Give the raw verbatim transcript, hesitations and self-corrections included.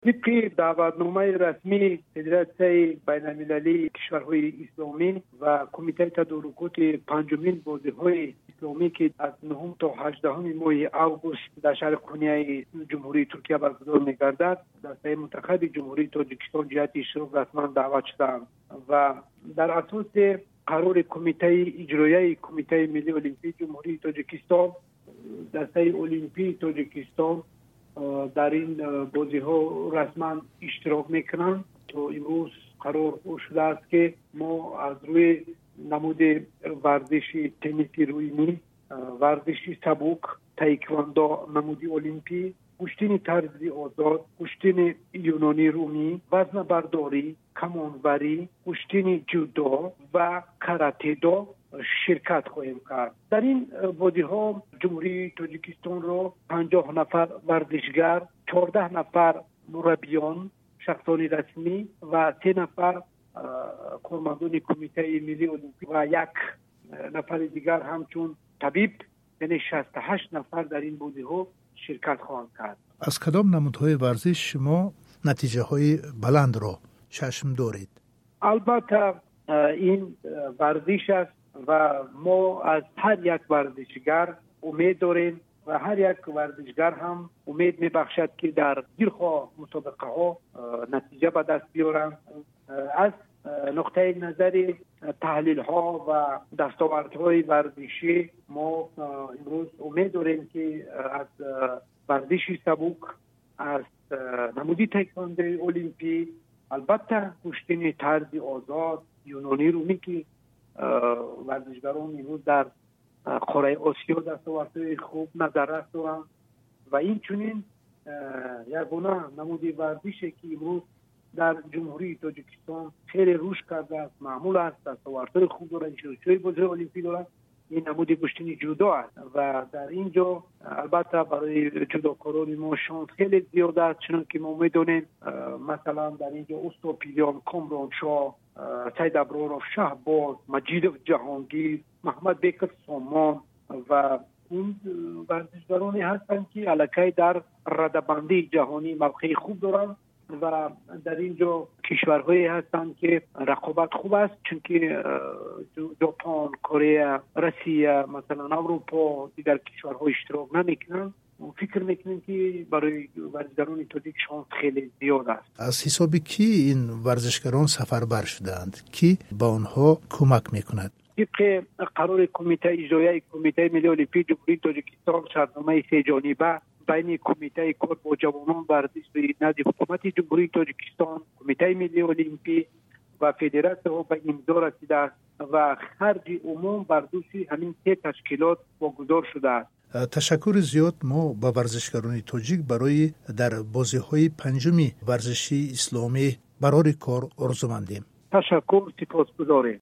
طبق دعوتنامه رسمی فدراسیون بین المللی کشورهای اسلامی و کمیته تدارکات پنجمین بازی‌های اسلامی که از نهم تا هجدهم ماه اوگوست در شهر کنیه جمهوری ترکیه برگزار می‌گردد، دسته منتخب جمهوری تاجیکستان جهت اشتراک رسما دعوت شدند و در اساس قرار کمیته اجرایی کمیته ملی المپیک جمهوری تاجیکستان، دسته المپیک تاجیکستان در این بازی ها رسما اشتراک میکنند. تو امروز قرار شده است که ما از روی نمود ورزش تنیس رویینی، ورزش سبک، تایکواندو نمودی المپی، کشتی طرزی آزاد، کشتی یونانی رومی، وزن برداری، کمانوری، کشتی جودو و کاراته دو شرکت خواهیم کرد. در این بازی ها جمهوری تاجیکستان را پنجاه نفر ورزشگر، چهارده نفر مربیان شخصان رسمی و سه نفر کارمندان کمیته ملی المپیک و یک نفر دیگر همچون طبیب، یعنی شصت و هشت نفر در این بازی ها شرکت خواهند کرد. از کدام نمودهای ورزش شما نتیجه های بلند را چشم دارید؟ البته این ورزش است و ما از هر یک ورزشگر امید داریم و هر یک ورزشگر هم امید میبخشد که در زیرخواه مسابقه ها نتیجه به دست بیارند. از نقطه نظر تحلیل ها و دستاوردهای ورزشی ما امروز امید داریم که از ورزش سبک، از نمودی تایکواندو المپی، البته کشتی طرز آزاد، یونانی رومی که ورزشگران امروز در قاره آسیا دستاوردهای خوب نظر دارند و این چنین یگانه نمودی ورزشی که امروز در جمهوری تاجیکستان خیلی رشد کرده است، معمول است، دستاوردهای خوب دارد، شرکت‌های بازی المپی دارد. این نمود کشتی جودو است و در اینجا البته برای جودوکاران ما شانس خیلی زیاد است، چون که ما میدونیم مثلا در اینجا استوپیلیان، کامران شاه، سید ابرارов شهباز، مجید جهانگیر، محمد بیکر سامان و این ورزشکارانی هستند که الکی در رده‌بندی جهانی موقع خوب دارند و در اینجا کشورهایی هستند که رقابت خوب است، چون که ژاپن، کره، روسیه، مثلا اروپا، دیگر کشورها اشتراک نمیکنند. فکر میکنیم که برای ورزشکاران تاجیک شانس خیلی زیاد است. از حسابی کی این ورزشکاران سفربر شدند؟ کی با آنها کمک میکند؟ طبق قرار کمیته اجرایی کمیته ملی المپیک جمهوری تاجیکستان، شرطنامه سه جانبه بین کمیته کار با جوانان ورزش نزد حکومت جمهوری تاجیکستان، کمیته ملی المپیک و فدراسیون به امضا رسیده است و خرج عموم بر دوش همین سه تشکیلات واگذار شده است. تشکر زیاد ما با ورزشکاران تاجیک برای در بازی‌های پنجمی ورزشی اسلامی برای کار آرزومندیم. تشکر، سپاسگزاریم.